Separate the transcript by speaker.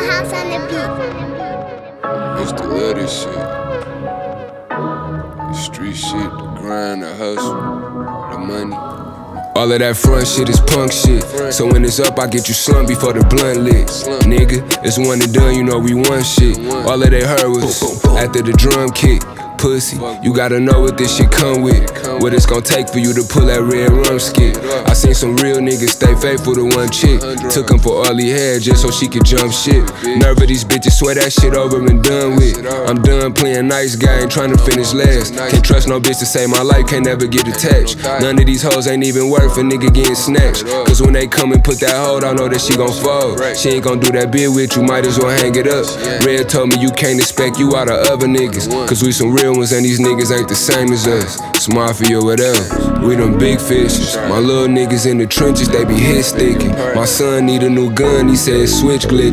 Speaker 1: house on the beat.
Speaker 2: Used to love this shit. The street shit, the grind, the hustle, the money. All of that front shit is punk shit. So when it's up, I get you slumped before the blunt lit. Nigga, it's one and done, you know we want shit. All that they heard was after the drum kick. Pussy, you gotta know what this shit come with. What it's gon' take for you to pull that red rum skit. I seen some real niggas stay faithful to one chick. Took him for all he had just so she could jump shit. Nerve of these bitches, swear that shit over and done with. I'm done playing nice guy, ain't tryna finish last. Can't trust no bitch to save my life, can't never get attached. None of these hoes ain't even worth a nigga getting snatched. Cause when they come and put that hold, I know that she gon' fold. She ain't gon' do that bid with you, might as well hang it up. Red told me you can't expect you out of other niggas. Cause we some real ones and these niggas ain't the same as us. It's mafia with us, we them big fishes. My little niggas in the trenches, they be hit sticking. My son need a new gun, he said switch glitch.